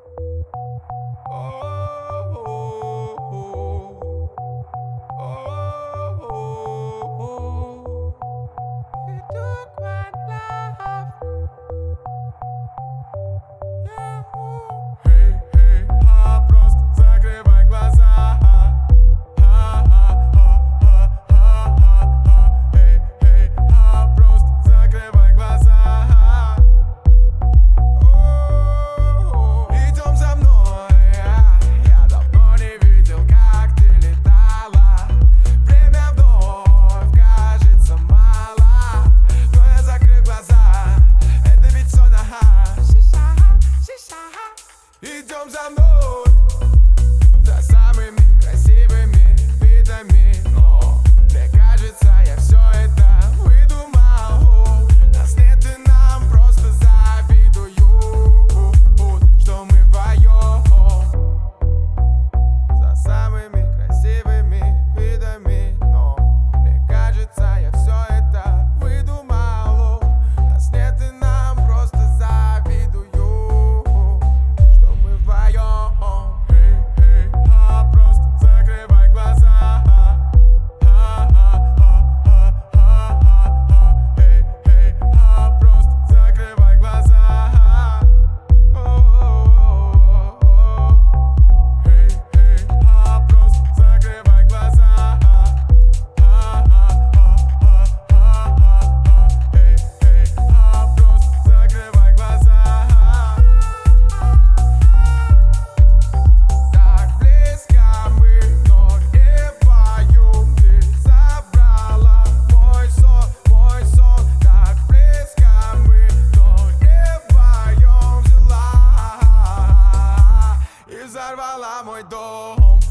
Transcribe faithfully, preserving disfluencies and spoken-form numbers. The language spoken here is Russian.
Идем за мной, за самыми красивыми видами. Но мне кажется, я все это выдумал. Нас нет и нам просто завидуют, что мы вдвоем за самыми красивыми видами. Но мне кажется, я все это выдумал. Нас нет и нам просто завидуют. Взорвала мой дом.